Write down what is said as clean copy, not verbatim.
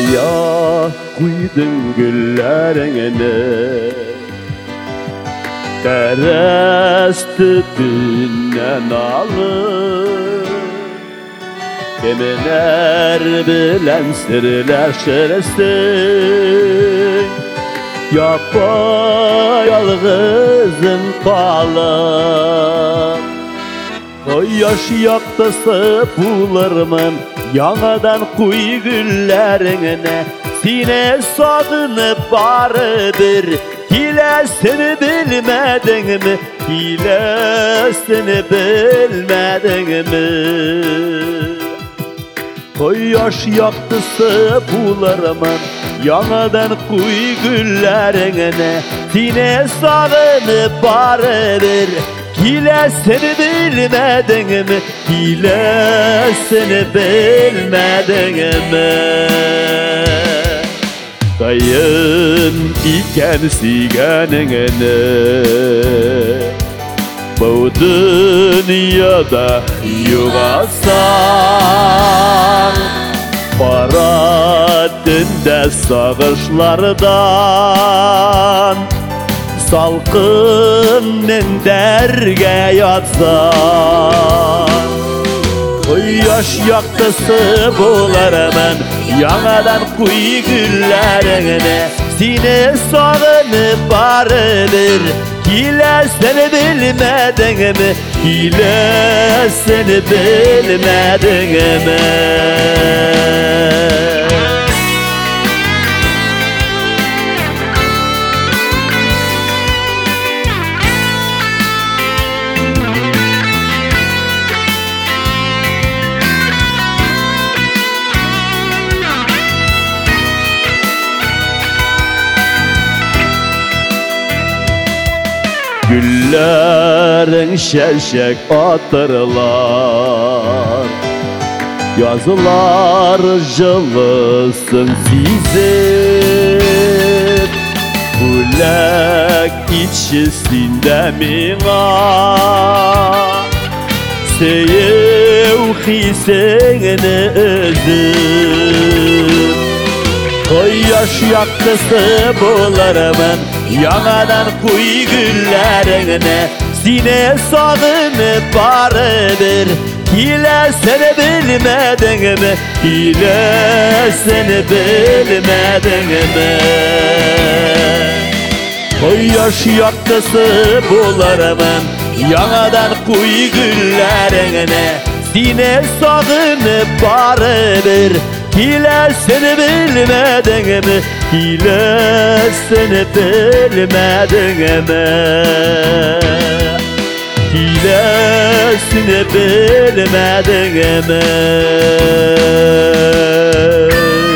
Kaya kuydun güllerine Teresti dünnen alır Kemiler bilen sirler şerestin Yapayalğızın kalır Oy yaş yaktısı bularımın Yanadan kuy güllerine Sine sağını barıdır Hilesini bilmedin mi? Hilesini bilmedin mi? Oy yaş yaktısı bularımın Yanadan kuy güllerine Sine sağını barıdır Hilesini bilmedin mi? Hilesini bilmedin mi? Kayın iken siganene Bu dünyada yuvasan Para dinde sağışlardan Salkın derge yatsan Oy yaş yaktısı bular hemen Yanadan kuy güllerine Sine sağını barıdır Hilesini bilmedin mi? Hilesini bilmedin mi? Güllerin şeşek atırlar Yazılar jılısın sizin Gülek içisinde miğa Sevhisini özüm Koy yaş yaktısı bular hemen Yanadan kuy güllerine Sine sağını barıdır Hilesini bilmedin mi? Hilesini bilmedin mi? Koy yaş yaktısı bular hemen Yanadan kuy güllerine Sine sağını barıdır Hilesini bilmedin mi? Hilesini bilmedin mi? Hilesini bilmedin mi?